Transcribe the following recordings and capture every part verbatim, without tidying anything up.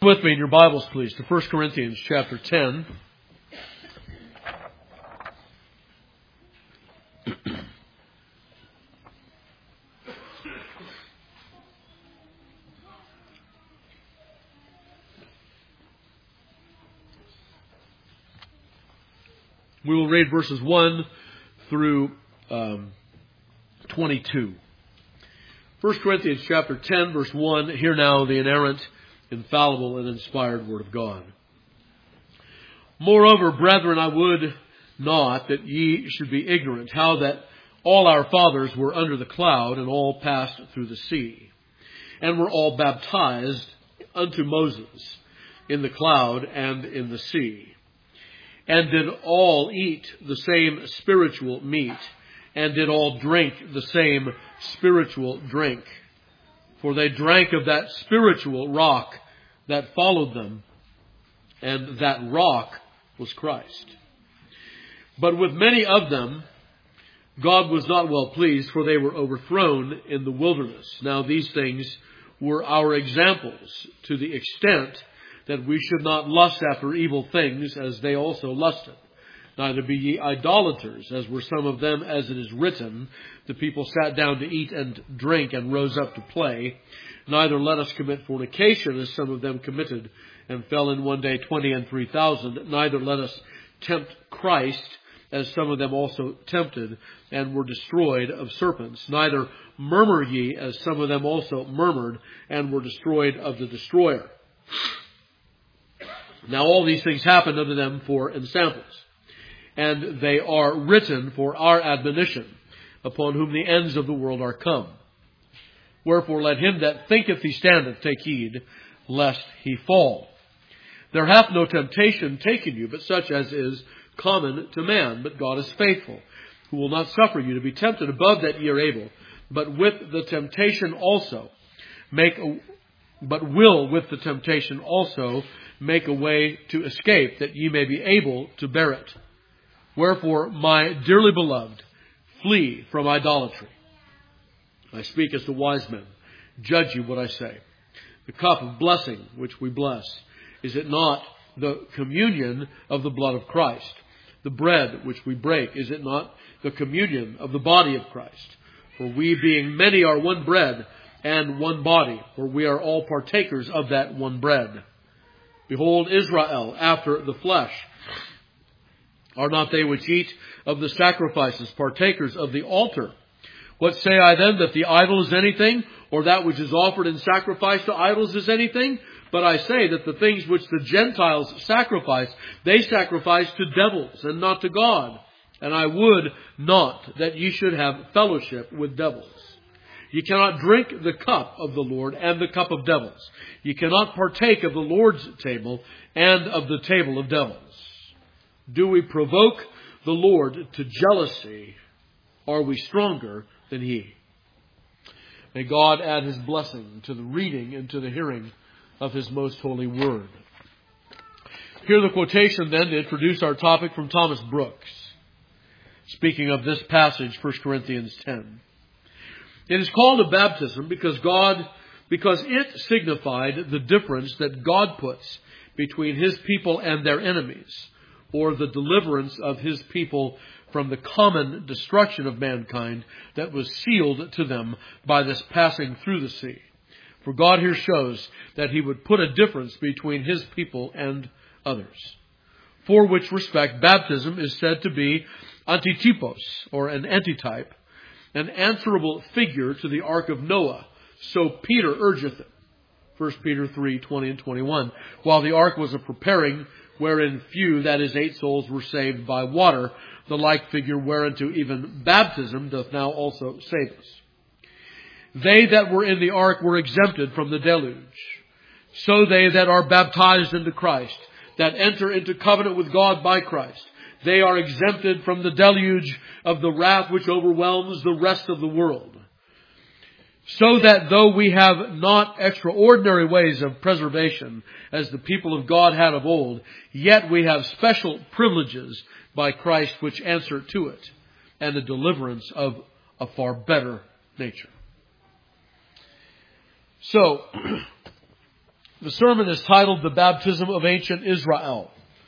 With me in your Bibles, please, to First Corinthians chapter ten. We will read verses one through um, twenty-two. First Corinthians chapter ten, verse one, hear now the inerrant, infallible, and inspired Word of God. Moreover, brethren, I would not that ye should be ignorant, how that all our fathers were under the cloud, and all passed through the sea, and were all baptized unto Moses in the cloud and in the sea, and did all eat the same spiritual meat, and did all drink the same spiritual drink. For they drank of that spiritual rock that followed them, and that rock was Christ. But with many of them God was not well pleased, for they were overthrown in the wilderness. Now these things were our examples, to the extent that we should not lust after evil things, as they also lusted. Neither be ye idolaters, as were some of them, as it is written, the people sat down to eat and drink, and rose up to play. Neither let us commit fornication, as some of them committed, and fell in one day twenty and three thousand. Neither let us tempt Christ, as some of them also tempted, and were destroyed of serpents. Neither murmur ye, as some of them also murmured, and were destroyed of the destroyer. Now all these things happened unto them for ensamples, and they are written for our admonition, upon whom the ends of the world are come. Wherefore let him that thinketh he standeth take heed, lest he fall. There hath no temptation taken you, but such as is common to man. But God is faithful, who will not suffer you to be tempted above that ye are able, but with the temptation also make a, but will with the temptation also make a way to escape, that ye may be able to bear it. Wherefore, my dearly beloved, flee from idolatry. I speak as to wise men. Judge you what I say. The cup of blessing which we bless, is it not the communion of the blood of Christ? The bread which we break, is it not the communion of the body of Christ? For we being many are one bread and one body, for we are all partakers of that one bread. Behold, Israel after the flesh, are not they which eat of the sacrifices partakers of the altar? What say I then, that the idol is anything, or that which is offered in sacrifice to idols is anything? But I say that the things which the Gentiles sacrifice, they sacrifice to devils, and not to God. And I would not that ye should have fellowship with devils. Ye cannot drink the cup of the Lord and the cup of devils. Ye cannot partake of the Lord's table and of the table of devils. Do we provoke the Lord to jealousy? Are we stronger than He? May God add His blessing to the reading and to the hearing of His most holy word. Hear the quotation then to introduce our topic from Thomas Brooks, speaking of this passage, First Corinthians ten. It is called a baptism because God, because it signified the difference that God puts between His people and their enemies, or the deliverance of His people from the common destruction of mankind that was sealed to them by this passing through the sea. For God here shows that He would put a difference between His people and others. For which respect, baptism is said to be antitypos, or an antitype, an answerable figure to the ark of Noah. So Peter urgeth it. First Peter three, twenty and twenty-one. While the ark was a preparing, wherein few, that is eight souls, were saved by water, the like figure whereunto even baptism doth now also save us. They that were in the ark were exempted from the deluge. So they that are baptized into Christ, that enter into covenant with God by Christ, they are exempted from the deluge of the wrath which overwhelms the rest of the world. So that though we have not extraordinary ways of preservation, as the people of God had of old, yet we have special privileges by Christ which answer to it, and a deliverance of a far better nature. So, The sermon is titled The Baptism of Ancient Israel.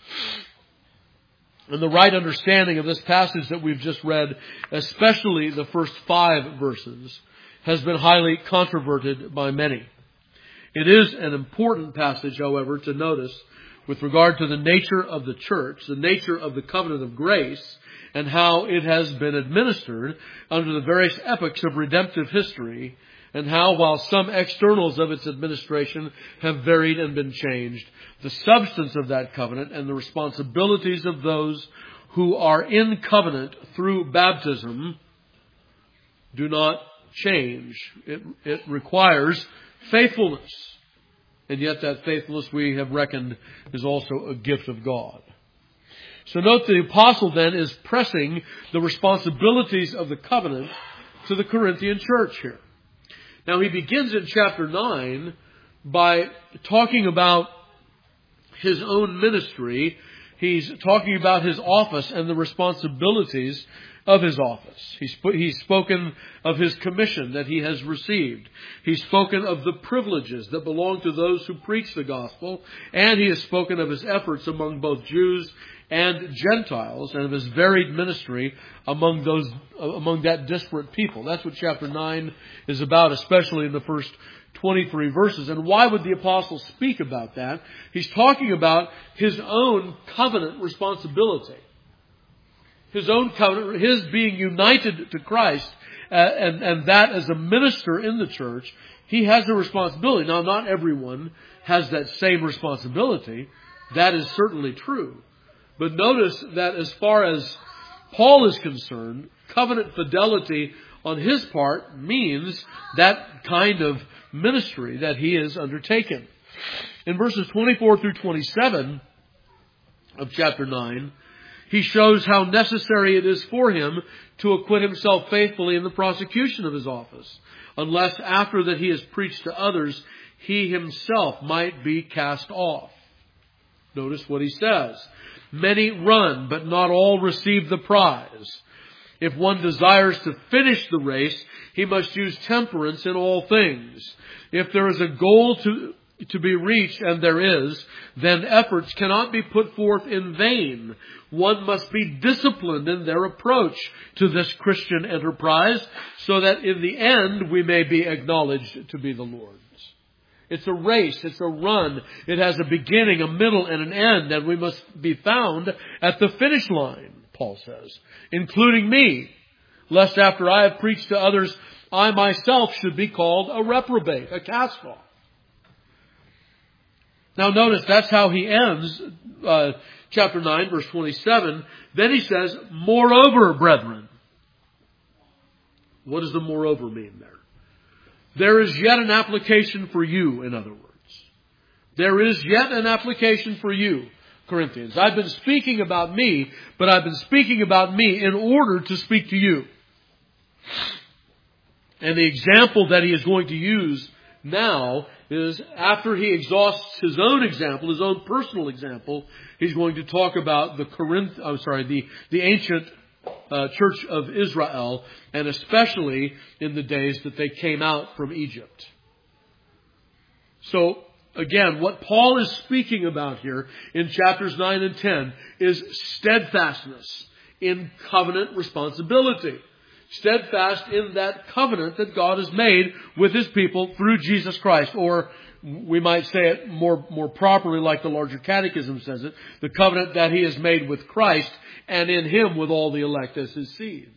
And the right understanding of this passage that we've just read, especially the first five verses, has been highly controverted by many. It is an important passage, however, to notice with regard to the nature of the church, the nature of the covenant of grace, and how it has been administered under the various epochs of redemptive history, and how, while some externals of its administration have varied and been changed, the substance of that covenant and the responsibilities of those who are in covenant through baptism do not change. It, it requires faithfulness. And yet that faithfulness we have reckoned is also a gift of God. So note the apostle then is pressing the responsibilities of the covenant to the Corinthian church here. Now he begins in chapter nine by talking about his own ministry. He's talking about his office and the responsibilities of his office. He's, he's spoken of his commission that he has received. He's spoken of the privileges that belong to those who preach the gospel. And he has spoken of his efforts among both Jews and Gentiles, and of his varied ministry among those, among that disparate people. That's what chapter nine is about, especially in the first twenty-three verses. And why would the apostle speak about that? He's talking about his own covenant responsibility. His own covenant, his being united to Christ, uh, and, and that as a minister in the church, he has a responsibility. Now, not everyone has that same responsibility. That is certainly true. But notice that as far as Paul is concerned, covenant fidelity on his part means that kind of ministry that he has undertaken. In verses twenty-four through twenty-seven of chapter nine, he shows how necessary it is for him to acquit himself faithfully in the prosecution of his office, unless after that he has preached to others, he himself might be cast off. Notice what he says. Many run, but not all receive the prize. If one desires to finish the race, he must use temperance in all things. If there is a goal to, to be reached, and there is, then efforts cannot be put forth in vain. One must be disciplined in their approach to this Christian enterprise, so that in the end we may be acknowledged to be the Lord's. It's a race. It's a run. It has a beginning, a middle, and an end. And we must be found at the finish line, Paul says, including me, lest after I have preached to others, I myself should be called a reprobate, a cast-off. Now notice that's how he ends uh, chapter nine, verse twenty-seven. Then he says, moreover, brethren. What does the moreover mean there? There is yet an application for you, in other words. There is yet an application for you, Corinthians. I've been speaking about me, but I've been speaking about me in order to speak to you. And the example that he is going to use now is after he exhausts his own example, his own personal example, he's going to talk about the Corinth, I'm sorry, the, the ancient Uh, church of Israel, and especially in the days that they came out from Egypt. So, again, what Paul is speaking about here in chapters nine and ten is steadfastness in covenant responsibility. Steadfast in that covenant that God has made with His people through Jesus Christ, or we might say it more, more properly like the larger catechism says it, the covenant that He has made with Christ and in Him with all the elect as His seed.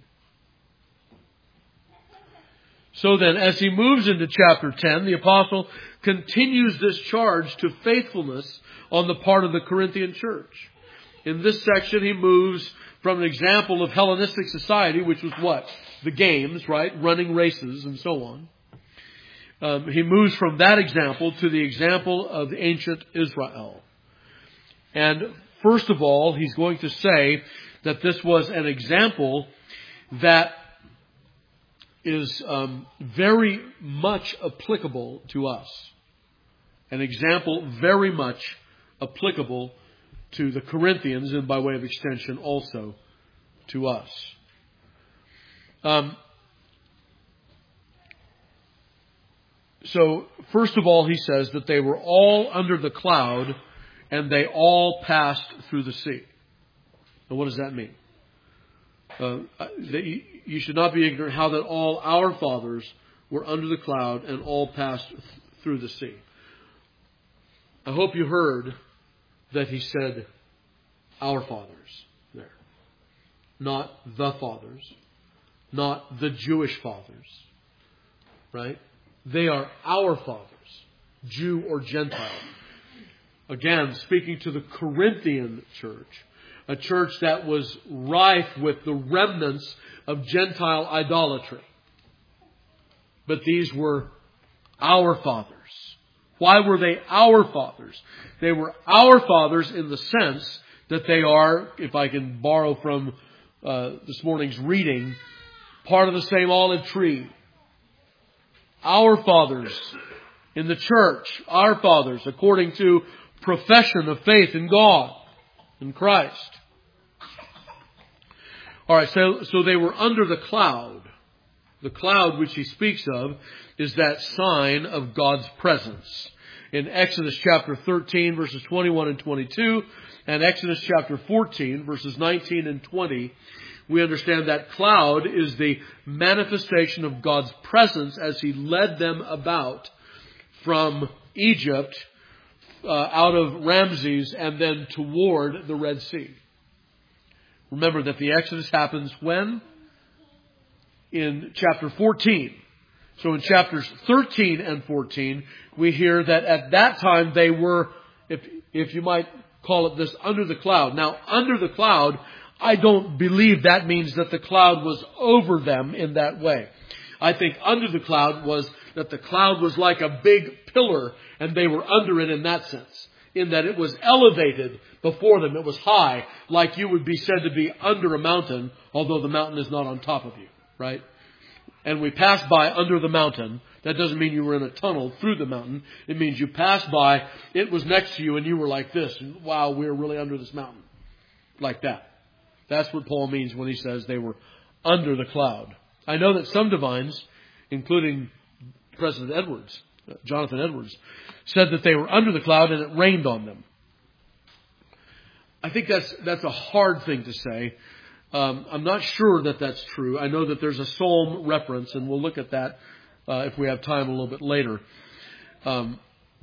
So then, as he moves into chapter ten, the apostle continues this charge to faithfulness on the part of the Corinthian church. In this section, he moves from an example of Hellenistic society, which was what? The games, right? Running races and so on. Um, he moves from that example to the example of the ancient Israel. And first of all, he's going to say that this was an example that is um, very much applicable to us. An example very much applicable to the Corinthians, and by way of extension also to us. Um, so, first of all, he says that they were all under the cloud and they all passed through the sea. Now, what does that mean? Uh, that you should not be ignorant how that all our fathers were under the cloud and all passed th- through the sea. I hope you heard that he said our fathers there. Not the fathers. Not the Jewish fathers. Right? They are our fathers, Jew or Gentile. Again, speaking to the Corinthian church, a church that was rife with the remnants of Gentile idolatry. But these were our fathers. Why were they our fathers? They were our fathers in the sense that they are, if I can borrow from uh, this morning's reading, part of the same olive tree. Our fathers in the church, our fathers, according to profession of faith in God, in Christ. All right, so, so they were under the cloud. The cloud which he speaks of is that sign of God's presence. In Exodus chapter thirteen, verses twenty-one and twenty-two, and Exodus chapter fourteen, verses nineteen and twenty, we understand that cloud is the manifestation of God's presence as he led them about from Egypt, uh, out of Ramses, and then toward the Red Sea. Remember that the Exodus happens when? In chapter fourteen. So in chapters thirteen and fourteen, we hear that at that time they were, if, if you might call it this, under the cloud. Now, under the cloud, I don't believe that means that the cloud was over them in that way. I think under the cloud was that the cloud was like a big pillar and they were under it in that sense. In that it was elevated before them. It was high, like you would be said to be under a mountain, although the mountain is not on top of you, right? And we passed by under the mountain. That doesn't mean you were in a tunnel through the mountain. It means you passed by, it was next to you and you were like this. And wow, we're really under this mountain. Like that. That's what Paul means when he says they were under the cloud. I know that some divines, including President Edwards, Jonathan Edwards, said that they were under the cloud and it rained on them. I think that's that's a hard thing to say. Um, I'm not sure that that's true. I know that there's a psalm reference, and we'll look at that uh, if we have time a little bit later. Um,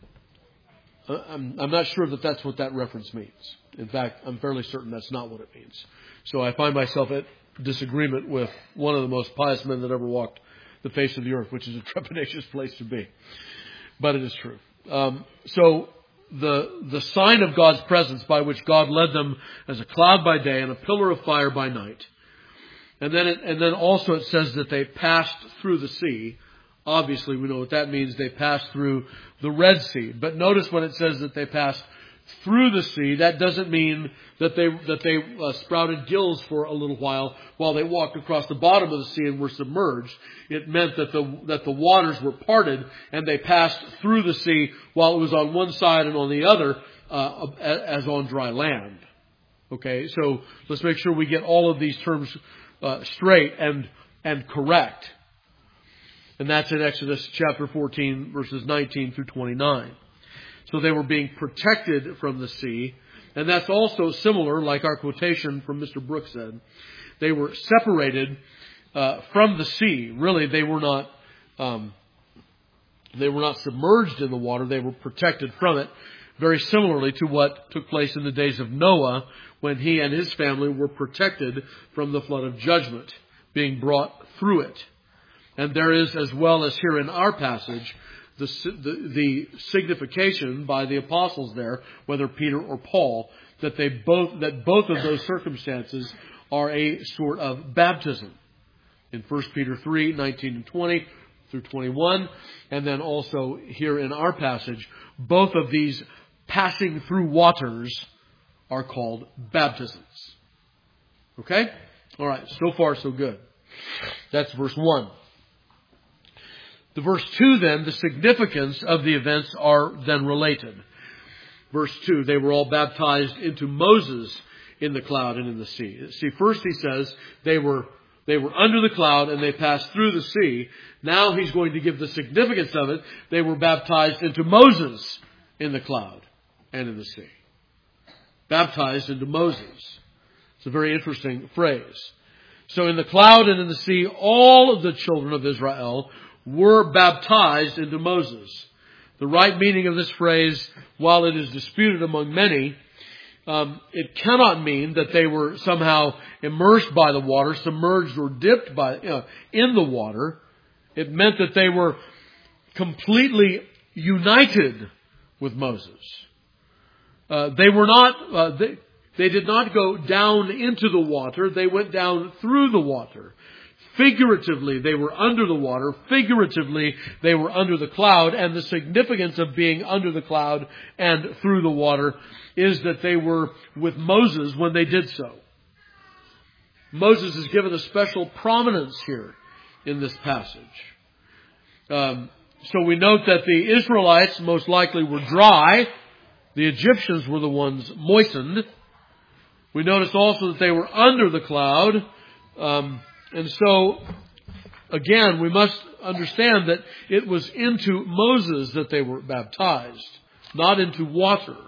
I'm, I'm not sure that that's what that reference means. In fact, I'm fairly certain that's not what it means. So I find myself at disagreement with one of the most pious men that ever walked the face of the earth, which is a trepidatious place to be. But it is true. Um, so the the sign of God's presence by which God led them as a cloud by day and a pillar of fire by night. And then it, and then also it says that they passed through the sea. Obviously, we know what that means. They passed through the Red Sea. But notice when it says that they passed through the sea, that doesn't mean that they that they uh, sprouted gills for a little while while they walked across the bottom of the sea and were submerged. It meant that the that the waters were parted and they passed through the sea while it was on one side and on the other uh, as on dry land. Okay, so let's make sure we get all of these terms uh, straight and and correct. And that's in Exodus chapter fourteen, verses nineteen through twenty-nine. So they were being protected from the sea. And that's also similar, like our quotation from Mister Brooks said. They were separated uh, from the sea. Really, they were not um, they were not submerged in the water. They were protected from it. Very similarly to what took place in the days of Noah, when he and his family were protected from the flood of judgment, being brought through it. And there is, as well as here in our passage, The, the, the signification by the apostles there, whether Peter or Paul, that they both that both of those circumstances are a sort of baptism. In First Peter three, nineteen and twenty through twenty-one, and then also here in our passage, both of these passing through waters are called baptisms. Okay? All right, so far so good. That's verse one. The verse two then, the significance of the events are then related. Verse two, they were all baptized into Moses in the cloud and in the sea. See, first he says they were They were under the cloud and they passed through the sea. Now he's going to give the significance of it. They were baptized into Moses in the cloud and in the sea. Baptized into Moses. It's a very interesting phrase. So in the cloud and in the sea, all of the children of Israel were baptized into Moses. The right meaning of this phrase, while it is disputed among many, um, it cannot mean that they were somehow immersed by the water, submerged or dipped by you know, in the water. It meant that they were completely united with Moses. Uh, they were not. Uh, they, They did not go down into the water. They went down through the water. Figuratively, they were under the water. Figuratively, they were under the cloud. And the significance of being under the cloud and through the water is that they were with Moses when they did so. Moses is given a special prominence here in this passage. Um, so we note that the Israelites most likely were dry. The Egyptians were the ones moistened. We notice also that they were under the cloud. Um, and so, again, we must understand that it was into Moses that they were baptized, not into water.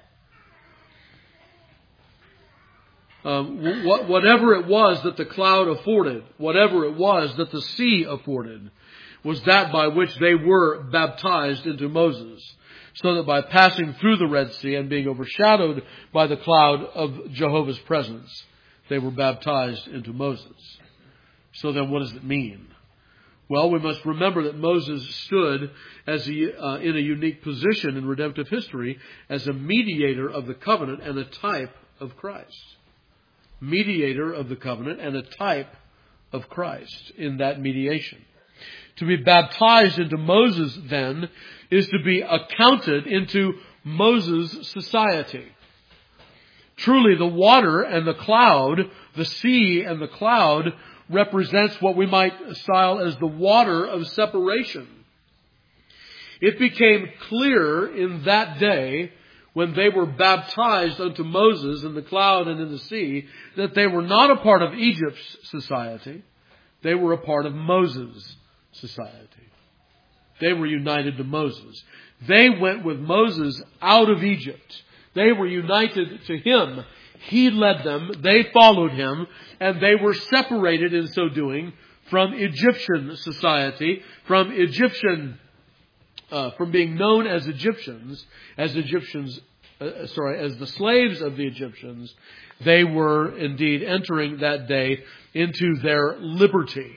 Um, wh- whatever it was that the cloud afforded, whatever it was that the sea afforded, was that by which they were baptized into Moses. So that by passing through the Red Sea and being overshadowed by the cloud of Jehovah's presence, they were baptized into Moses. So then what does it mean? Well, we must remember that Moses stood as a, uh, in a unique position in redemptive history as a mediator of the covenant and a type of Christ. Mediator of the covenant and a type of Christ in that mediation. To be baptized into Moses, then, is to be accounted into Moses' society. Truly, the water and the cloud, the sea and the cloud, represents what we might style as the water of separation. It became clear in that day, when they were baptized unto Moses in the cloud and in the sea, that they were not a part of Egypt's society. They were a part of Moses' society. They were united to Moses. They went with Moses out of Egypt. They were united to him. He led them. They followed him. And they were separated in so doing from Egyptian society, from Egyptian, uh, from being known as Egyptians, as Egyptians, uh, sorry, as the slaves of the Egyptians. They were indeed entering that day into their liberty.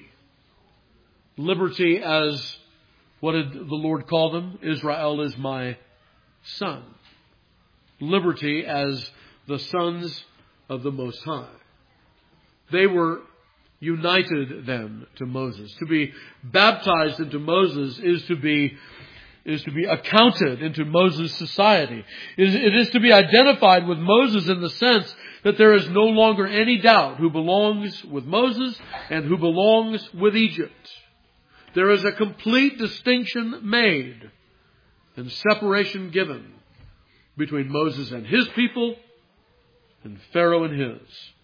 Liberty as, what did the Lord call them? Israel is my son. Liberty as the sons of the Most High. They were united then to Moses. To be baptized into Moses is to be is to be accounted into Moses' society. It is, it is to be identified with Moses in the sense that there is no longer any doubt who belongs with Moses and who belongs with Egypt. There is a complete distinction made and separation given between Moses and his people and Pharaoh and his.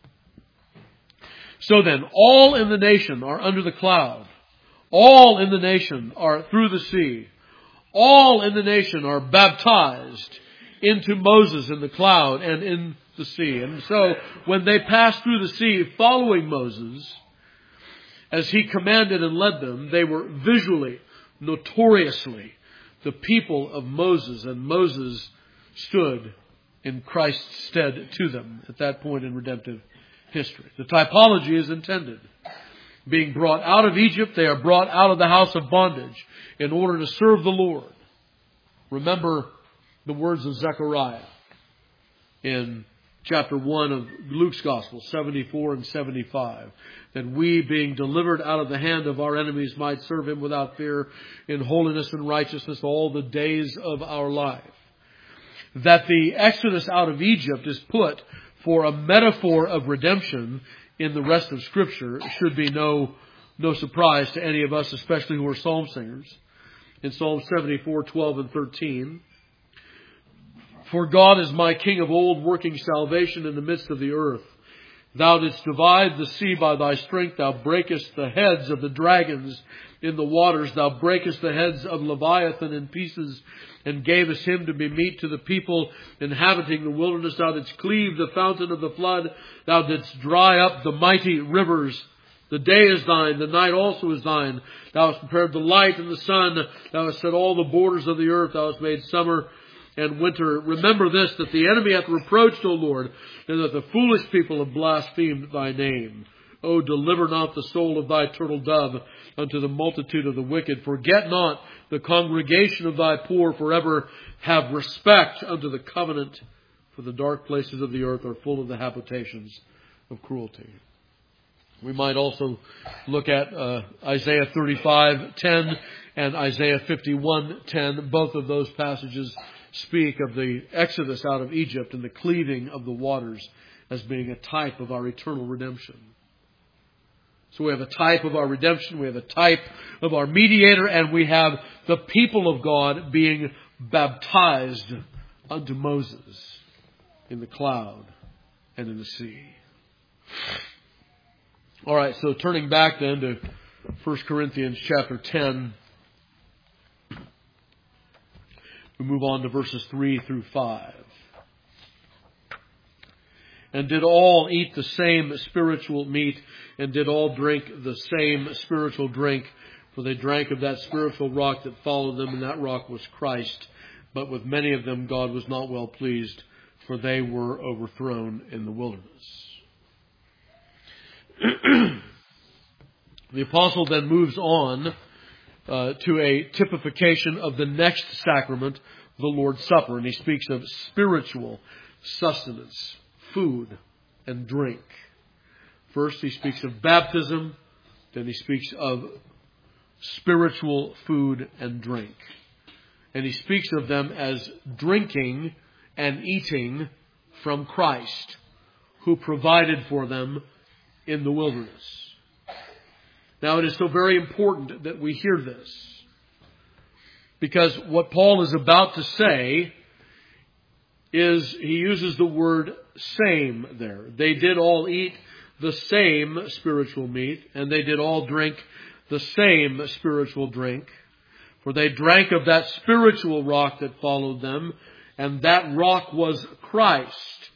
So then, all in the nation are under the cloud. All in the nation are through the sea. All in the nation are baptized into Moses in the cloud and in the sea. And so, when they passed through the sea following Moses, as he commanded and led them, they were visually, notoriously, the people of Moses. And Moses stood in Christ's stead to them at that point in redemptive history. The typology is intended. Being brought out of Egypt, they are brought out of the house of bondage in order to serve the Lord. Remember the words of Zechariah in chapter one of Luke's Gospel, seventy-four and seventy-five. That we, being delivered out of the hand of our enemies, might serve him without fear in holiness and righteousness all the days of our life. That the exodus out of Egypt is put for a metaphor of redemption in the rest of Scripture should be no, no surprise to any of us, especially who are psalm singers. In Psalm seventy-four, twelve and thirteen. For God is my King of old, working salvation in the midst of the earth. Thou didst divide the sea by thy strength. Thou breakest the heads of the dragons in the waters. Thou breakest the heads of Leviathan in pieces, and gavest him to be meat to the people inhabiting the wilderness. Thou didst cleave the fountain of the flood. Thou didst dry up the mighty rivers. The day is thine, the night also is thine. Thou hast prepared the light and the sun. Thou hast set all the borders of the earth. Thou hast made summer and winter. Remember this, that the enemy hath reproached, O Lord, and that the foolish people have blasphemed thy name. O deliver not the soul of thy turtle dove unto the multitude of the wicked. Forget not the congregation of thy poor forever. Have respect unto the covenant, for the dark places of the earth are full of the habitations of cruelty. We might also look at uh, Isaiah thirty-five ten and Isaiah fifty-one ten. Both of those passages speak of the exodus out of Egypt and the cleaving of the waters as being a type of our eternal redemption. So we have a type of our redemption, we have a type of our mediator, and we have the people of God being baptized unto Moses in the cloud and in the sea. All right, so turning back then to First Corinthians chapter ten, we move on to verses three through five. And did all eat the same spiritual meat, and did all drink the same spiritual drink, for they drank of that spiritual rock that followed them, and that rock was Christ. But with many of them God was not well pleased, for they were overthrown in the wilderness. The apostle then moves on uh, to a typification of the next sacrament, the Lord's Supper, and he speaks of spiritual sustenance, food and drink. First he speaks of baptism, then he speaks of spiritual food and drink. And he speaks of them as drinking and eating from Christ, who provided for them in the wilderness. Now it is so very important that we hear this, because what Paul is about to say is, he uses the word same there. They did all eat the same spiritual meat, and they did all drink the same spiritual drink. For they drank of that spiritual rock that followed them, and that rock was Christ.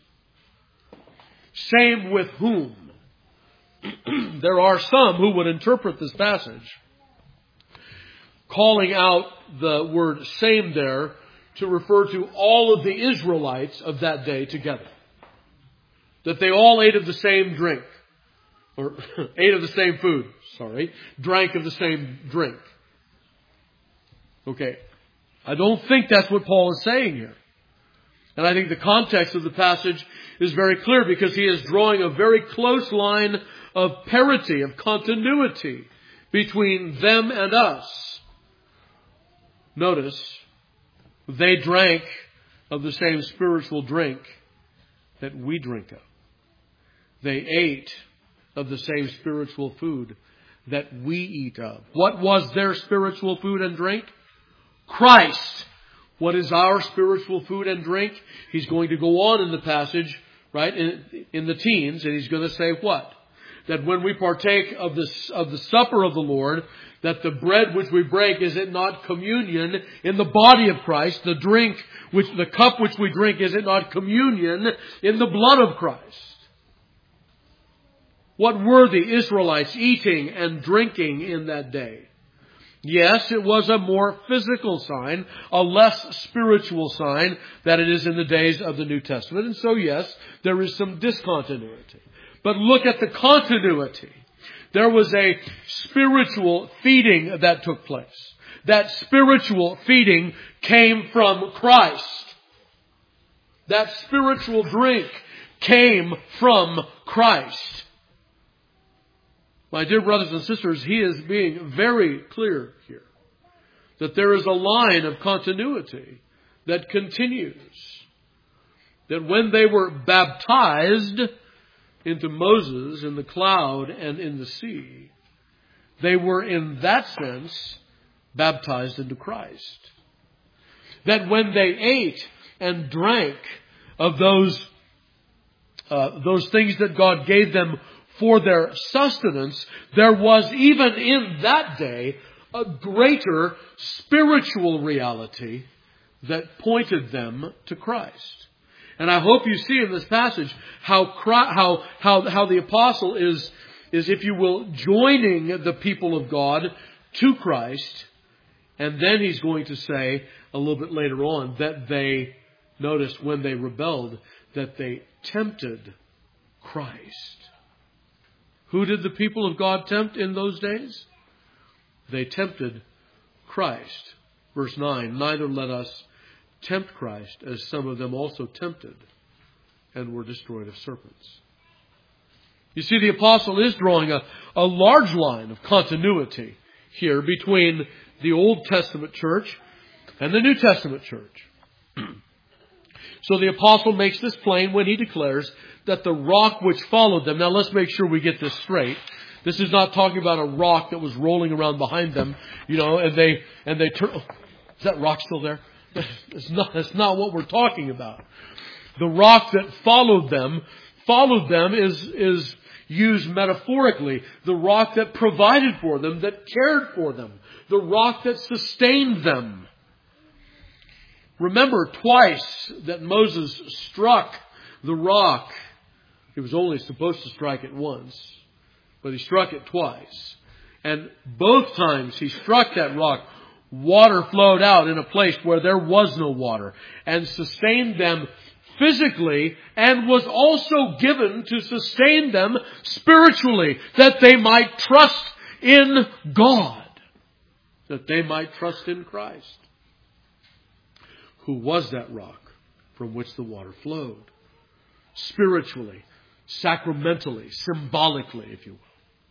Same with whom? There are some who would interpret this passage calling out the word same there to refer to all of the Israelites of that day together. That they all ate of the same drink. Or ate of the same food, sorry. Drank of the same drink. Okay. I don't think that's what Paul is saying here. And I think the context of the passage is very clear, because he is drawing a very close line of parity, of continuity between them and us. Notice, they drank of the same spiritual drink that we drink of. They ate of the same spiritual food that we eat of. What was their spiritual food and drink? Christ. What is our spiritual food and drink? He's going to go on in the passage, right, in, in the teens, and he's going to say what? That when we partake of this, of the supper of the Lord, that the bread which we break, is it not communion in the body of Christ? The drink, which, the cup which we drink, is it not communion in the blood of Christ? What were the Israelites eating and drinking in that day? Yes, it was a more physical sign, a less spiritual sign than it is in the days of the New Testament. And so yes, there is some discontinuity. But look at the continuity. There was a spiritual feeding that took place. That spiritual feeding came from Christ. That spiritual drink came from Christ. My dear brothers and sisters, he is being very clear here that there is a line of continuity that continues. That when they were baptized into Moses in the cloud and in the sea, they were in that sense baptized into Christ. That when they ate and drank of those uh, those things that God gave them for their sustenance, there was even in that day a greater spiritual reality that pointed them to Christ. And I hope you see in this passage how how how how the apostle is is, if you will, joining the people of God to Christ. And then he's going to say a little bit later on that they, notice when they rebelled, that they tempted Christ. Who did the people of God tempt in those days? They tempted Christ. Verse nine, neither let us tempt Christ, as some of them also tempted and were destroyed of serpents. You see, the apostle is drawing a, a large line of continuity here between the Old Testament church and the New Testament church. So the apostle makes this plain when he declares that the rock which followed them. Now let's make sure we get this straight. This is not talking about a rock that was rolling around behind them, you know, and they and they turn. Is that rock still there? It's not. That's not what we're talking about. The rock that followed them, followed them is is used metaphorically. The rock that provided for them, that cared for them, the rock that sustained them. Remember twice that Moses struck the rock. He was only supposed to strike it once, but he struck it twice. And both times he struck that rock, water flowed out in a place where there was no water and sustained them physically, and was also given to sustain them spiritually, that they might trust in God, that they might trust in Christ, who was that rock from which the water flowed. Spiritually, sacramentally, symbolically, if you will.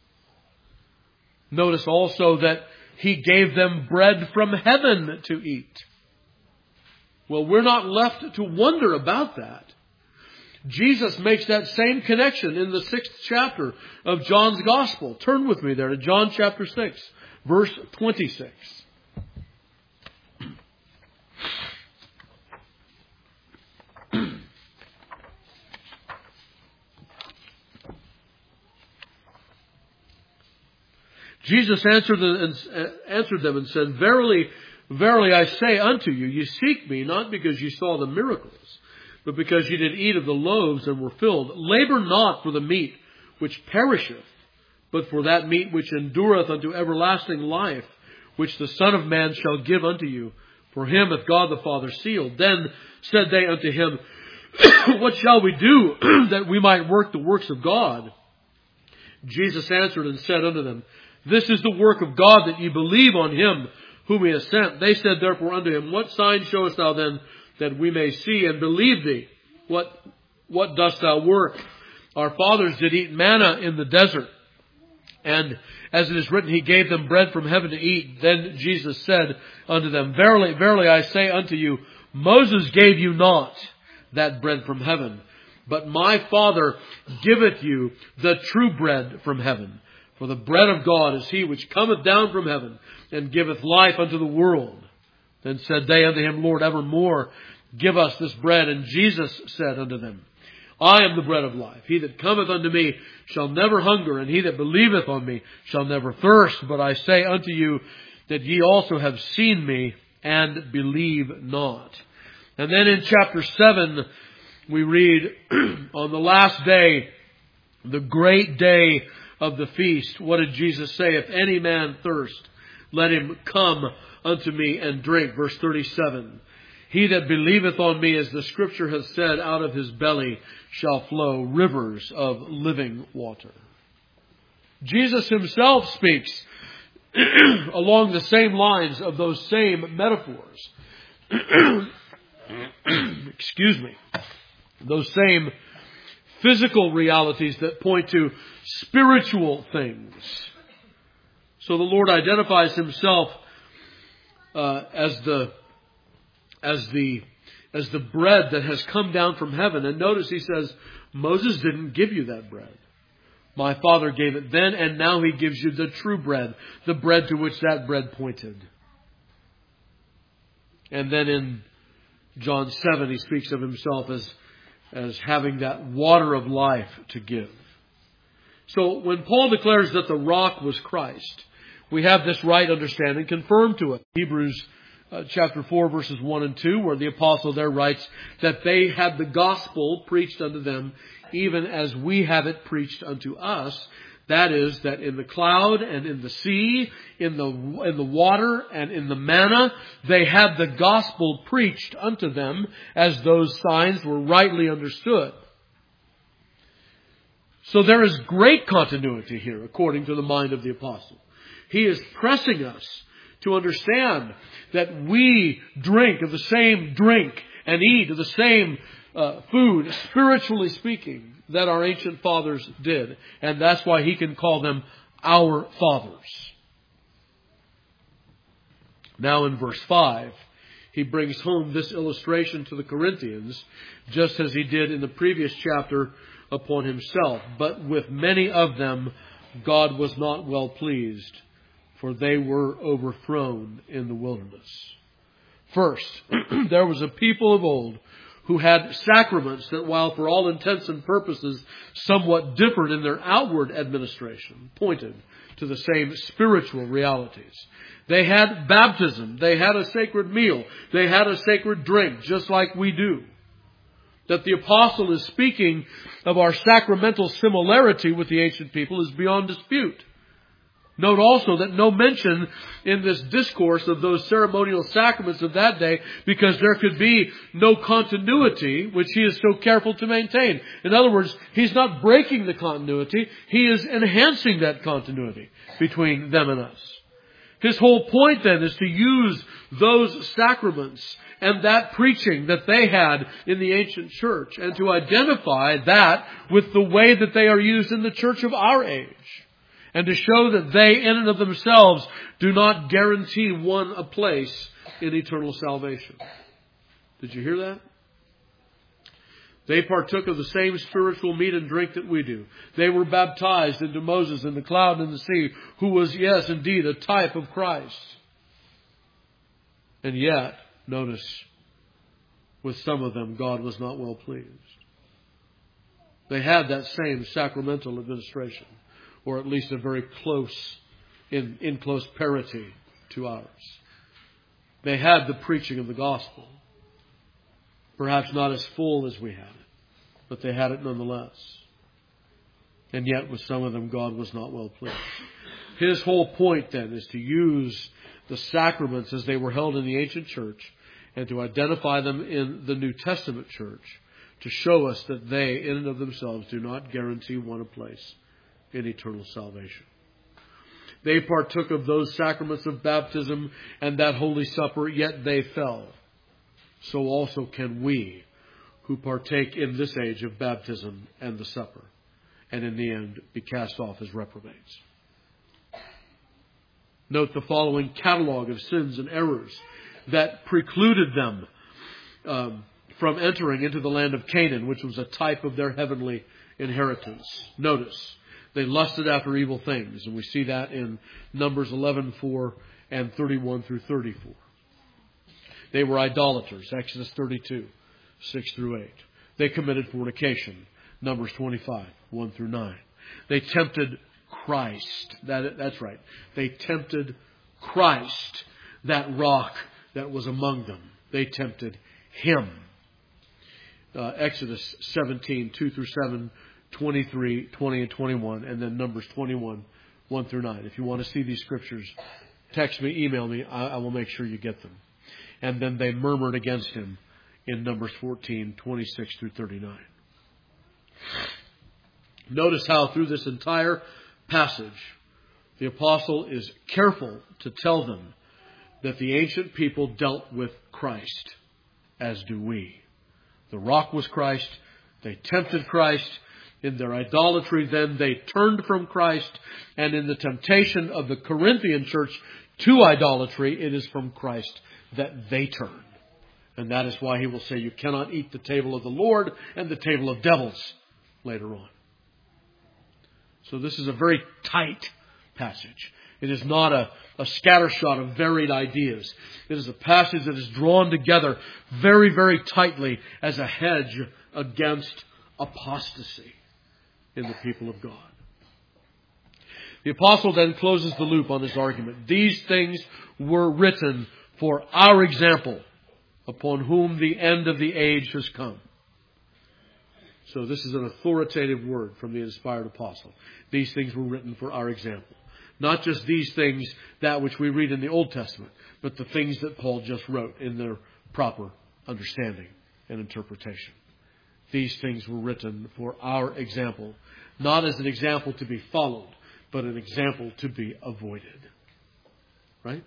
Notice also that he gave them bread from heaven to eat. Well, we're not left to wonder about that. Jesus makes that same connection in the sixth chapter of John's Gospel. Turn with me there to John chapter six, verse twenty-six. Jesus answered them and said, Verily, verily I say unto you, you seek me not because you saw the miracles, but because you did eat of the loaves and were filled. Labor not for the meat which perisheth, but for that meat which endureth unto everlasting life, which the Son of Man shall give unto you. For him hath God the Father sealed. Then said they unto him, What shall we do that we might work the works of God? Jesus answered and said unto them, This is the work of God, that ye believe on him whom he has sent. They said therefore unto him, What sign showest thou then, that we may see and believe thee? What, what dost thou work? Our fathers did eat manna in the desert, and as it is written, he gave them bread from heaven to eat. Then Jesus said unto them, Verily, verily, I say unto you, Moses gave you not that bread from heaven, but my Father giveth you the true bread from heaven. For the bread of God is he which cometh down from heaven, and giveth life unto the world. Then said they unto him, Lord, evermore give us this bread. And Jesus said unto them, I am the bread of life. He that cometh unto me shall never hunger, and he that believeth on me shall never thirst. But I say unto you that ye also have seen me, and believe not. And then in chapter seven, we read, on the last day, the great day of the feast, what did Jesus say? If any man thirst, let him come unto me and drink. Verse thirty-seven. He that believeth on me, as the scripture has said, out of his belly shall flow rivers of living water. Jesus himself speaks along the same lines of those same metaphors. Excuse me. Those same physical realities that point to spiritual things. So the Lord identifies himself uh, as the as the as the bread that has come down from heaven. And notice he says, Moses didn't give you that bread. My Father gave it then, and now he gives you the true bread, the bread to which that bread pointed. And then in John seven, he speaks of himself as as having that water of life to give. So when Paul declares that the rock was Christ, we have this right understanding confirmed to us. Hebrews uh, chapter four, verses one and two, where the apostle there writes that they had the gospel preached unto them, even as we have it preached unto us. That is, that in the cloud and in the sea, in the in the water and in the manna, they had the gospel preached unto them as those signs were rightly understood. So there is great continuity here, according to the mind of the apostle. He is pressing us to understand that we drink of the same drink and eat of the same uh, food, spiritually speaking, that our ancient fathers did. And that's why he can call them our fathers. Now in verse five, he brings home this illustration to the Corinthians, just as he did in the previous chapter upon himself. But with many of them, God was not well pleased, for they were overthrown in the wilderness. First, there was a people of old who had sacraments that, while for all intents and purposes somewhat differed in their outward administration, pointed to the same spiritual realities. They had baptism. They had a sacred meal. They had a sacred drink, just like we do. That the apostle is speaking of our sacramental similarity with the ancient people is beyond dispute. Note also that no mention in this discourse of those ceremonial sacraments of that day, because there could be no continuity, which he is so careful to maintain. In other words, he's not breaking the continuity, he is enhancing that continuity between them and us. His whole point then is to use those sacraments and that preaching that they had in the ancient church, and to identify that with the way that they are used in the church of our age. And to show that they in and of themselves do not guarantee one a place in eternal salvation. Did you hear that? They partook of the same spiritual meat and drink that we do. They were baptized into Moses in the cloud and the sea, who was, yes, indeed, a type of Christ. And yet, notice, with some of them, God was not well pleased. They had that same sacramental administration, or at least a very close, in, in close parity to ours. They had the preaching of the gospel. Perhaps not as full as we had it, but they had it nonetheless. And yet with some of them, God was not well pleased. His whole point then is to use the sacraments as they were held in the ancient church and to identify them in the New Testament church to show us that they, in and of themselves, do not guarantee one a place in eternal salvation. They partook of those sacraments of baptism and that Holy Supper, yet they fell. So also can we, who partake in this age of baptism and the supper, and in the end be cast off as reprobates. Note the following catalog of sins and errors that precluded them um, from entering into the land of Canaan, which was a type of their heavenly inheritance. Notice, they lusted after evil things, and we see that in Numbers eleven four and thirty-one through thirty-four. They were idolaters, Exodus thirty-two, six through eight. They committed fornication, Numbers twenty-five, one through nine. They tempted Christ. That, that's right. They tempted Christ, that rock that was among them. They tempted Him. Uh, Exodus seventeen, two through seven, twenty-three, twenty, and twenty-one, and then Numbers twenty-one, one through nine. If you want to see these scriptures, text me, email me. I, I will make sure you get them. And then they murmured against Him in Numbers fourteen, twenty-six through thirty-nine. Notice how through this entire passage, the apostle is careful to tell them that the ancient people dealt with Christ, as do we. The rock was Christ. They tempted Christ. In their idolatry, then, they turned from Christ. And in the temptation of the Corinthian church to idolatry, it is from Christ that they turn. And that is why he will say, you cannot eat the table of the Lord and the table of devils later on. So this is a very tight passage. It is not a, a scattershot of varied ideas. It is a passage that is drawn together very, very tightly as a hedge against apostasy in the people of God. The apostle then closes the loop on his argument. These things were written for our example, upon whom the end of the age has come. So this is an authoritative word from the inspired apostle. These things were written for our example. Not just these things, that which we read in the Old Testament, but the things that Paul just wrote in their proper understanding and interpretation. These things were written for our example, not as an example to be followed, but an example to be avoided. Right?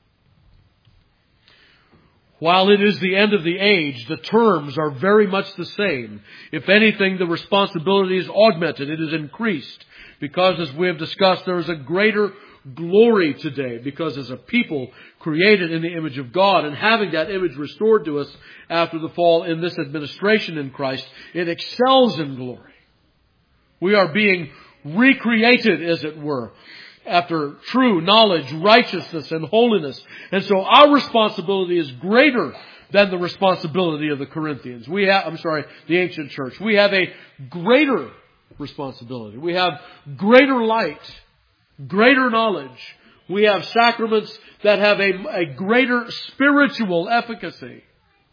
While it is the end of the age, the terms are very much the same. If anything, the responsibility is augmented. It is increased. Because, as we have discussed, there is a greater glory today. Because as a people created in the image of God and having that image restored to us after the fall in this administration in Christ, it excels in glory. We are being recreated, as it were, after true knowledge, righteousness, and holiness. And so our responsibility is greater than the responsibility of the Corinthians. We have, I'm sorry, the ancient church. We have a greater responsibility. We have greater light, greater knowledge. We have sacraments that have a, a greater spiritual efficacy.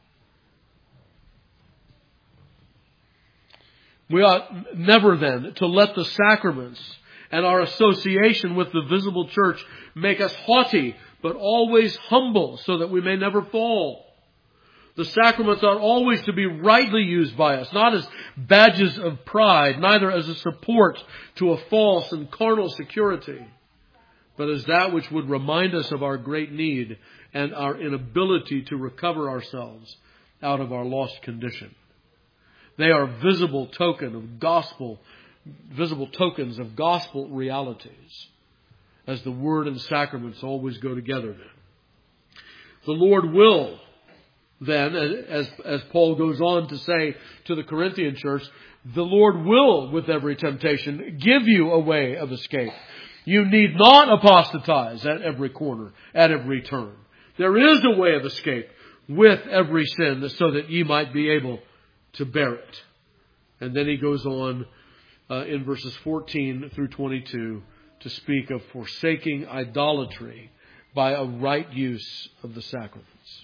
We ought never then to let the sacraments and our association with the visible church make us haughty, but always humble, so that we may never fall. The sacraments are always to be rightly used by us, not as badges of pride, neither as a support to a false and carnal security, but as that which would remind us of our great need and our inability to recover ourselves out of our lost condition. They are visible token of gospel, visible tokens of gospel realities, as the Word and sacraments always go together then. The Lord will then, as, as Paul goes on to say to the Corinthian church, the Lord will, with every temptation, give you a way of escape. You need not apostatize at every corner, at every turn. There is a way of escape with every sin, so that ye might be able to bear it. And then he goes on uh, in verses fourteen through twenty-two to speak of forsaking idolatry by a right use of the sacraments.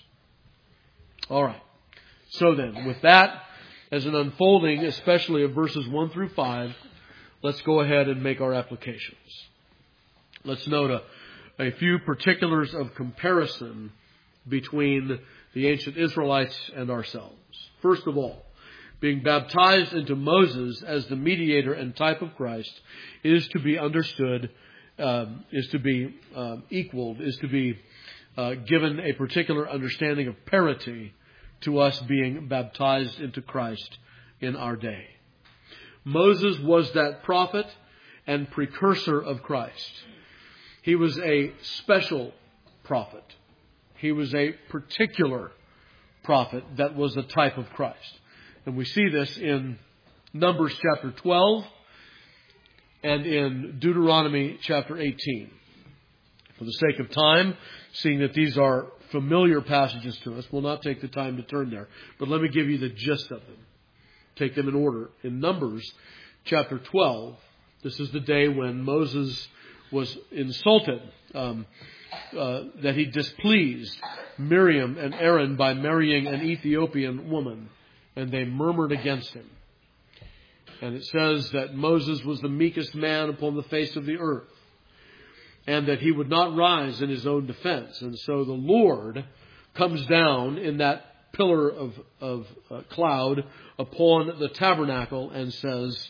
All right. So then, with that as an unfolding, especially of verses one through five, let's go ahead and make our applications. Let's note a, a few particulars of comparison between the ancient Israelites and ourselves. First of all, being baptized into Moses as the mediator and type of Christ is to be understood, um, is to be um, equaled, is to be uh, given a particular understanding of parity to us being baptized into Christ in our day. Moses was that prophet and precursor of Christ. He was a special prophet. He was a particular prophet that was a type of Christ. And we see this in Numbers chapter twelve and in Deuteronomy chapter eighteen. For the sake of time, seeing that these are familiar passages to us, we'll not take the time to turn there. But let me give you the gist of them. Take them in order. In Numbers chapter twelve, this is the day when Moses was insulted, um, uh, that he displeased Miriam and Aaron by marrying an Ethiopian woman. And they murmured against him. And it says that Moses was the meekest man upon the face of the earth, and that he would not rise in his own defense. And so the Lord comes down in that pillar of, of uh, cloud upon the tabernacle and says,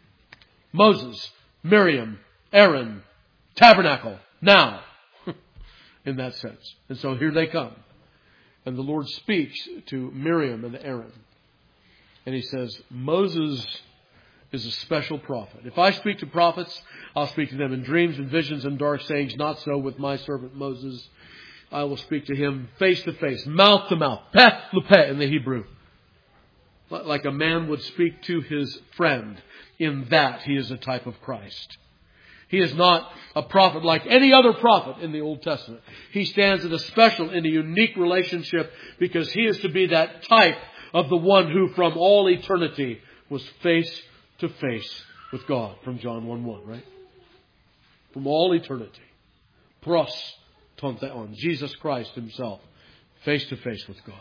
Moses, Miriam, Aaron, tabernacle, now. In that sense. And so here they come. And the Lord speaks to Miriam and Aaron. And he says, Moses is a special prophet. If I speak to prophets, I'll speak to them in dreams and visions and dark sayings. Not so with my servant Moses. I will speak to him face to face, mouth to mouth, peh lepeh in the Hebrew. Like a man would speak to his friend. In that, he is a type of Christ. He is not a prophet like any other prophet in the Old Testament. He stands in a special, in a unique relationship because he is to be that type of the one who from all eternity was face to face with God, from John one one, right? From all eternity. Pros ton theon. Jesus Christ himself, face to face with God.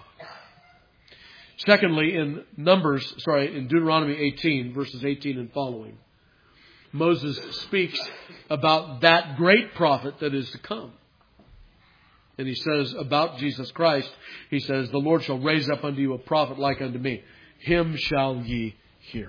Secondly, in Numbers, sorry, in Deuteronomy eighteen, verses eighteen and following, Moses speaks about that great prophet that is to come. And he says about Jesus Christ, he says, the Lord shall raise up unto you a prophet like unto me. Him shall ye hear.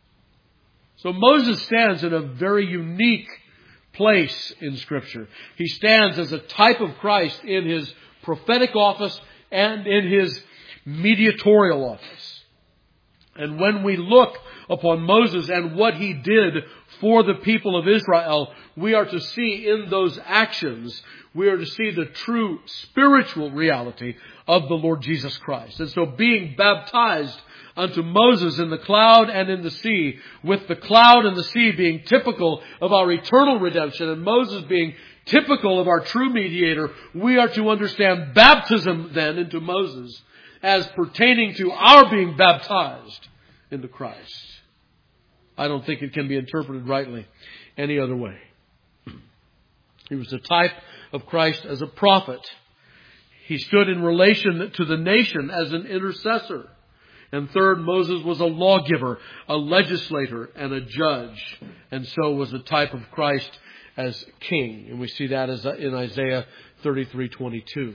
So Moses stands in a very unique place in Scripture. He stands as a type of Christ in his prophetic office and in his mediatorial office. And when we look upon Moses and what he did for the people of Israel, we are to see in those actions, we are to see the true spiritual reality of the Lord Jesus Christ. And so being baptized unto Moses in the cloud and in the sea, with the cloud and the sea being typical of our eternal redemption and Moses being typical of our true mediator, we are to understand baptism then into Moses as pertaining to our being baptized into Christ. I don't think it can be interpreted rightly any other way. He was a type of Christ as a prophet. He stood in relation to the nation as an intercessor. And third, Moses was a lawgiver, a legislator, and a judge. And so was a type of Christ as king. And we see that as in Isaiah thirty-three twenty-two.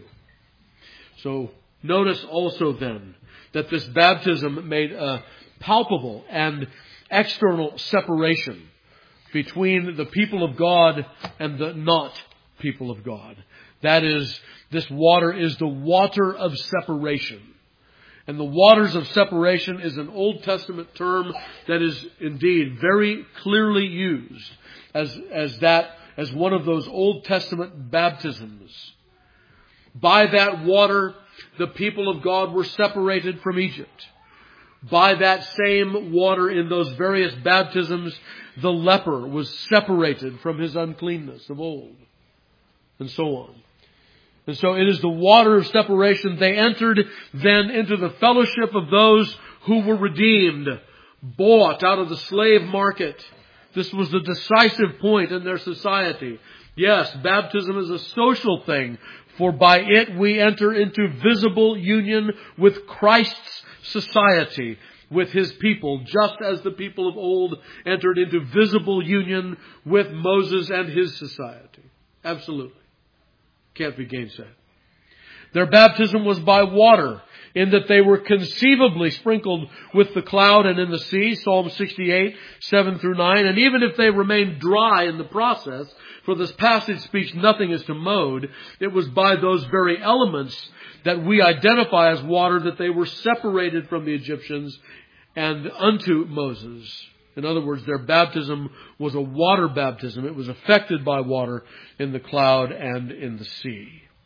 So notice also then that this baptism made a palpable and external separation between the people of God and the not people of God. That is, this water is the water of separation. And the waters of separation is an Old Testament term that is indeed very clearly used as, as that, as one of those Old Testament baptisms. By that water, the people of God were separated from Egypt. By that same water in those various baptisms, the leper was separated from his uncleanness of old. And so on. And so it is the water of separation. They entered then into the fellowship of those who were redeemed, bought out of the slave market. This was the decisive point in their society. Yes, baptism is a social thing, for by it we enter into visible union with Christ's society, with his people, just as the people of old entered into visible union with Moses and his society. Absolutely. Can't be gainsaid. Their baptism was by water, in that they were conceivably sprinkled with the cloud and in the sea, Psalm sixty-eight, seven through nine. And even if they remained dry in the process, for this passage speaks nothing as to mode, it was by those very elements that we identify as water that they were separated from the Egyptians and unto Moses. In other words, their baptism was a water baptism. It was affected by water in the cloud and in the sea.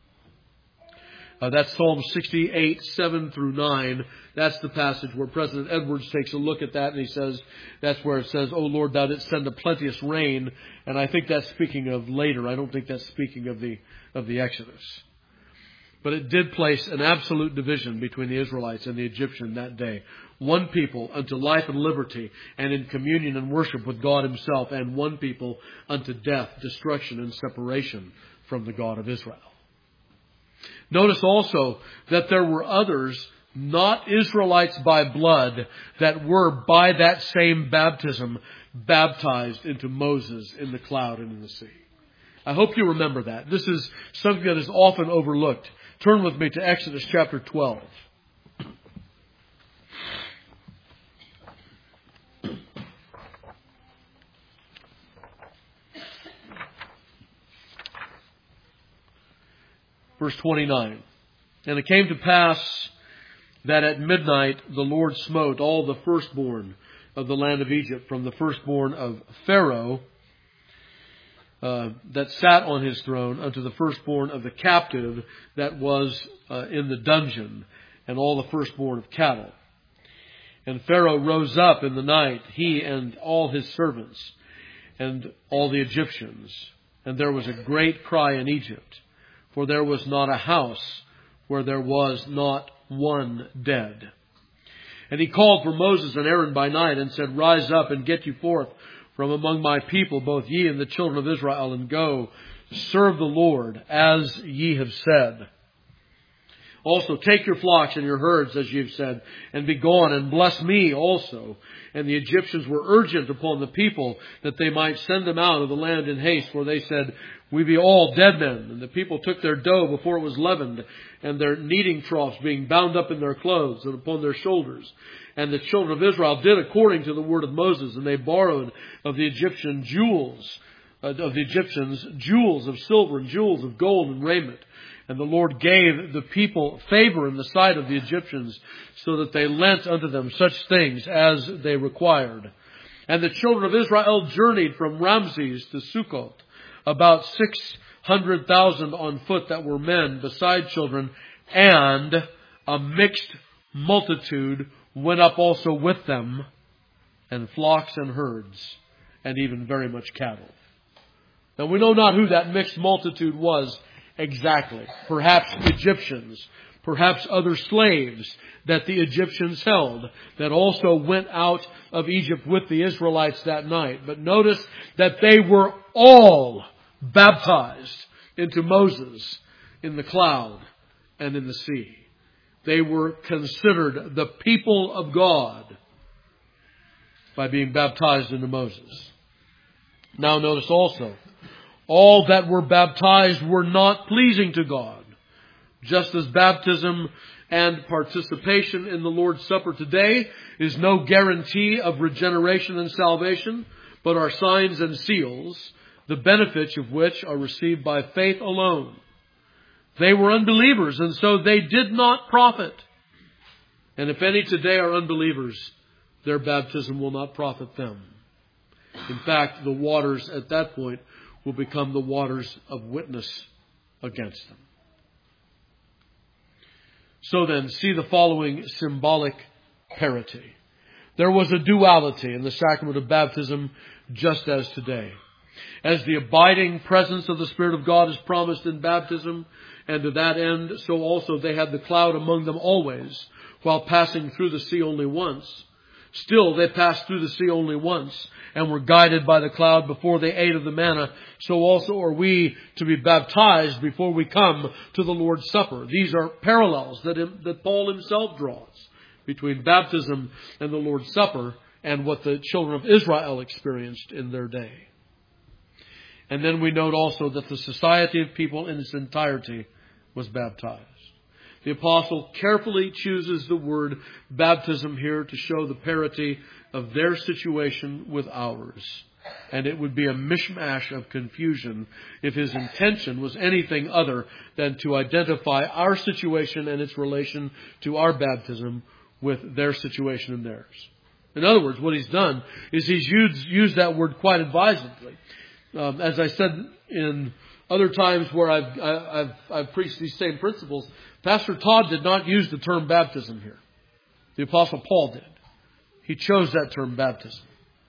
Uh, that's Psalm sixty-eight, seven through nine. That's the passage where President Edwards takes a look at that and he says, that's where it says, "O Lord, thou didst send a plenteous rain." And I think that's speaking of later. I don't think that's speaking of the, of the Exodus. But it did place an absolute division between the Israelites and the Egyptian that day. One people unto life and liberty and in communion and worship with God himself, and one people unto death, destruction, and separation from the God of Israel. Notice also that there were others, not Israelites by blood, that were by that same baptism baptized into Moses in the cloud and in the sea. I hope you remember that. This is something that is often overlooked. Turn with me to Exodus chapter twelve. Verse twenty-nine. And it came to pass that at midnight the Lord smote all the firstborn of the land of Egypt, from the firstborn of Pharaoh uh, that sat on his throne, unto the firstborn of the captive that was uh, in the dungeon, and all the firstborn of cattle. And Pharaoh rose up in the night, he and all his servants, and all the Egyptians. And there was a great cry in Egypt, for there was not a house where there was not one dead. And he called for Moses and Aaron by night and said, Rise up and get you forth from among my people, both ye and the children of Israel, and go, serve the Lord, as ye have said. Also take your flocks and your herds, as ye have said, and be gone, and bless me also. And the Egyptians were urgent upon the people that they might send them out of the land in haste, for they said, We be all dead men. And the people took their dough before it was leavened, and their kneading troughs being bound up in their clothes and upon their shoulders. And the children of Israel did according to the word of Moses, and they borrowed of the Egyptian jewels, uh, of the Egyptians jewels of silver and jewels of gold and raiment. And the Lord gave the people favor in the sight of the Egyptians, so that they lent unto them such things as they required. And the children of Israel journeyed from Ramses to Succoth, about six hundred thousand on foot that were men, beside children, and a mixed multitude went up also with them, and flocks and herds, and even very much cattle. Now we know not who that mixed multitude was exactly. Perhaps Egyptians, perhaps other slaves that the Egyptians held, that also went out of Egypt with the Israelites that night. But notice that they were all baptized into Moses in the cloud and in the sea. They were considered the people of God by being baptized into Moses. Now notice also, all that were baptized were not pleasing to God. Just as baptism and participation in the Lord's Supper today is no guarantee of regeneration and salvation, but are signs and seals, the benefits of which are received by faith alone. They were unbelievers, and so they did not profit. And if any today are unbelievers, their baptism will not profit them. In fact, the waters at that point will become the waters of witness against them. So then, see the following symbolic parity. There was a duality in the sacrament of baptism, just as today. As the abiding presence of the Spirit of God is promised in baptism, and to that end, so also they had the cloud among them always, while passing through the sea only once. Still, they passed through the sea only once, and were guided by the cloud before they ate of the manna. So also are we to be baptized before we come to the Lord's Supper. These are parallels that, that Paul himself draws between baptism and the Lord's Supper, and what the children of Israel experienced in their day. And then we note also that the society of people in its entirety was baptized. The apostle carefully chooses the word baptism here to show the parity of their situation with ours. And it would be a mishmash of confusion if his intention was anything other than to identify our situation and its relation to our baptism with their situation and theirs. In other words, what he's done is he's used, used that word quite advisedly. Um, as I said in other times where I've, I've, I've preached these same principles, Pastor Todd did not use the term baptism here. The Apostle Paul did. He chose that term baptism.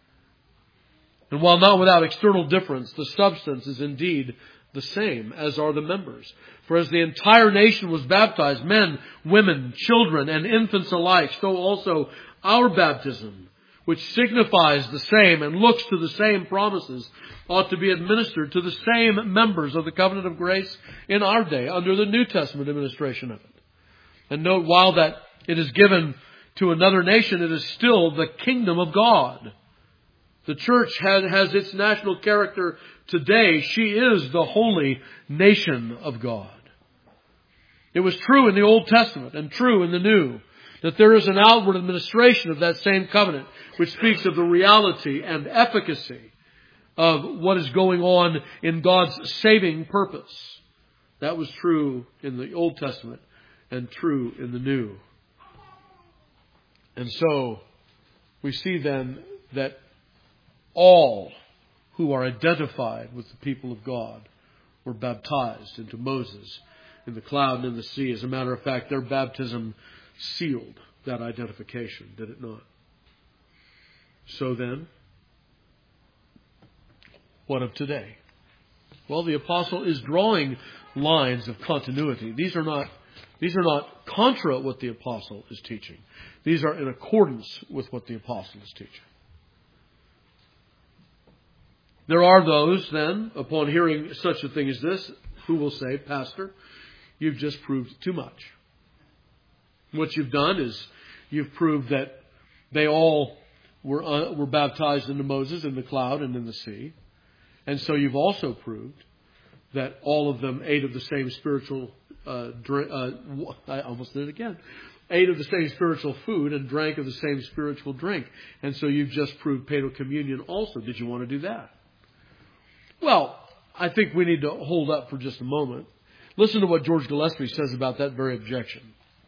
And while not without external difference, the substance is indeed the same, as are the members. For as the entire nation was baptized, men, women, children, and infants alike, so also our baptism, which signifies the same and looks to the same promises, ought to be administered to the same members of the covenant of grace in our day, under the New Testament administration of it. And note, while that it is given to another nation, it is still the kingdom of God. The church has, has its national character today. She is the holy nation of God. It was true in the Old Testament and true in the New, that there is an outward administration of that same covenant, which speaks of the reality and efficacy of what is going on in God's saving purpose. That was true in the Old Testament and true in the New. And so we see then that all who are identified with the people of God were baptized into Moses in the cloud and in the sea. As a matter of fact, their baptism sealed that identification, did it not? So then, what of today? Well, the apostle is drawing lines of continuity. These are not, these are not contra what the apostle is teaching. These are in accordance with what the apostle is teaching. There are those, then, upon hearing such a thing as this, who will say, Pastor, you've just proved too much. What you've done is you've proved that they all were uh, were baptized into Moses in the cloud and in the sea. And so you've also proved that all of them ate of the same spiritual uh, drink. Uh, I almost did it again. Ate of the same spiritual food and drank of the same spiritual drink. And so you've just proved paedo communion also. Did you want to do that? Well, I think we need to hold up for just a moment. Listen to what George Gillespie says about that very objection.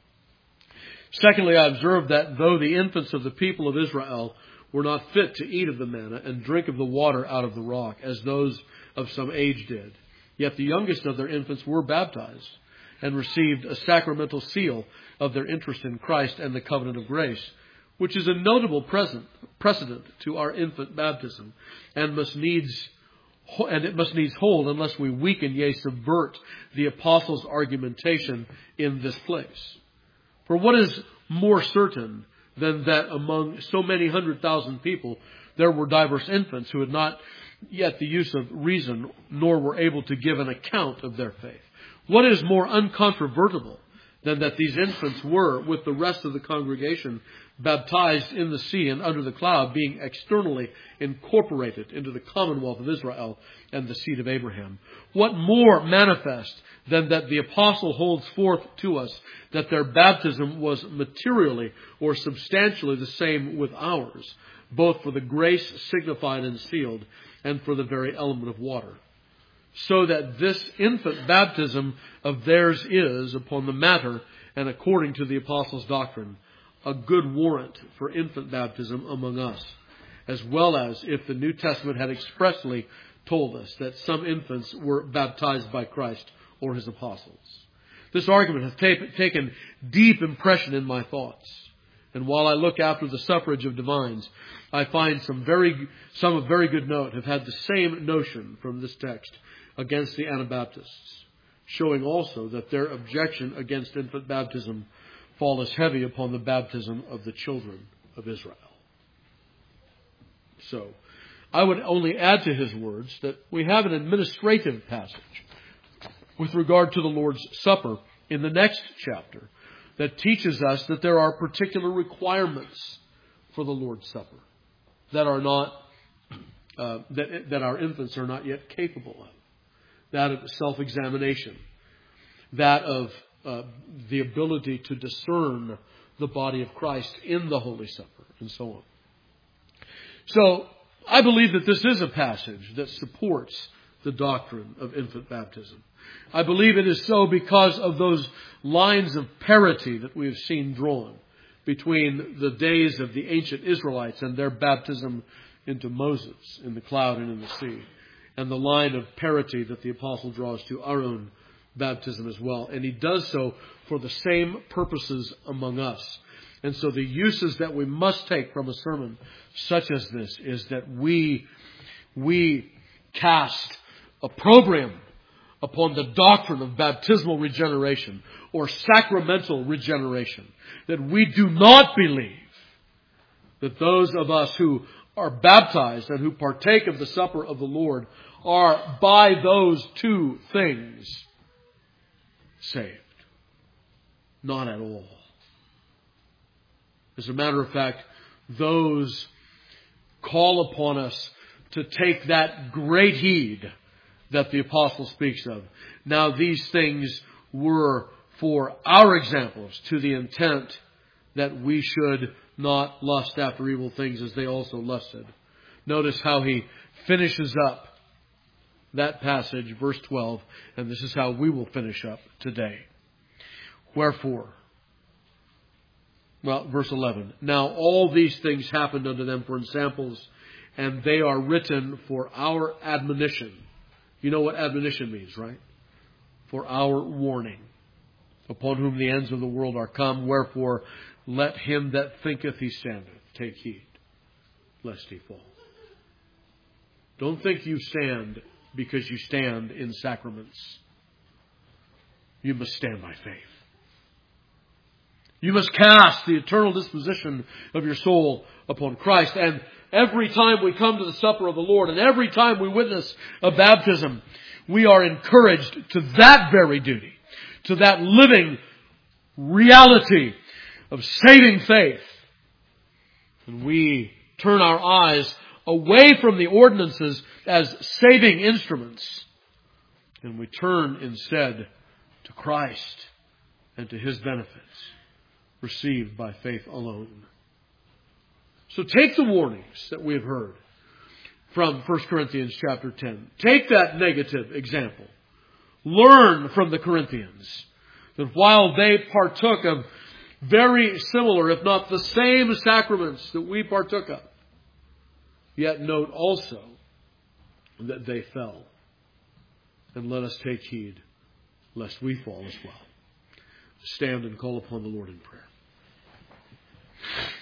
Secondly, I observed that though the infants of the people of Israel were not fit to eat of the manna and drink of the water out of the rock, as those of some age did, yet the youngest of their infants were baptized and received a sacramental seal of their interest in Christ and the covenant of grace, which is a notable present, precedent to our infant baptism, and must needs and it must needs hold unless we weaken, yea, subvert the apostles' argumentation in this place. For what is more certain than that among so many hundred thousand people there were diverse infants who had not yet the use of reason, nor were able to give an account of their faith? What is more uncontrovertible than that these infants were, with the rest of the congregation, baptized in the sea and under the cloud, being externally incorporated into the commonwealth of Israel and the seed of Abraham? What more manifest than that the apostle holds forth to us that their baptism was materially or substantially the same with ours, both for the grace signified and sealed and for the very element of water? So that this infant baptism of theirs is, upon the matter and according to the apostles' doctrine, a good warrant for infant baptism among us, as well as if the New Testament had expressly told us that some infants were baptized by Christ or his apostles. This argument has ta- taken deep impression in my thoughts. And while I look after the suffrage of divines, I find some very, some of very good note have had the same notion from this text against the Anabaptists, showing also that their objection against infant baptism falls heavy upon the baptism of the children of Israel. So, I would only add to his words that we have an administrative passage with regard to the Lord's Supper in the next chapter that teaches us that there are particular requirements for the Lord's Supper that are not uh, that that our infants are not yet capable of. That of self-examination, that of uh, the ability to discern the body of Christ in the Holy Supper, and so on. So, I believe that this is a passage that supports the doctrine of infant baptism. I believe it is so because of those lines of parity that we have seen drawn between the days of the ancient Israelites and their baptism into Moses in the cloud and in the sea, and the line of parity that the apostle draws to our own baptism as well. And he does so for the same purposes among us. And so the uses that we must take from a sermon such as this is that we, we cast opprobrium upon the doctrine of baptismal regeneration or sacramental regeneration. That we do not believe that those of us who are baptized and who partake of the supper of the Lord are by those two things saved. Not at all. As a matter of fact, those call upon us to take that great heed that the apostle speaks of. Now these things were for our examples, to the intent that we should not lust after evil things as they also lusted. Notice how he finishes up that passage, verse twelve, and this is how we will finish up today. Wherefore, well, verse eleven, now all these things happened unto them for ensamples, and they are written for our admonition. You know what admonition means, right? For our warning, upon whom the ends of the world are come. Wherefore, let him that thinketh he standeth take heed, lest he fall. Don't think you stand because you stand in sacraments. You must stand by faith. You must cast the eternal disposition of your soul upon Christ. And every time we come to the supper of the Lord, and every time we witness a baptism, we are encouraged to that very duty, to that living reality of saving faith. And we turn our eyes away from the ordinances as saving instruments, and we turn instead to Christ and to His benefits received by faith alone. So take the warnings that we have heard from First Corinthians chapter ten. Take that negative example. Learn from the Corinthians that while they partook of very similar, if not the same sacraments that we partook of, yet note also that they fell. And let us take heed lest we fall as well. Stand and call upon the Lord in prayer.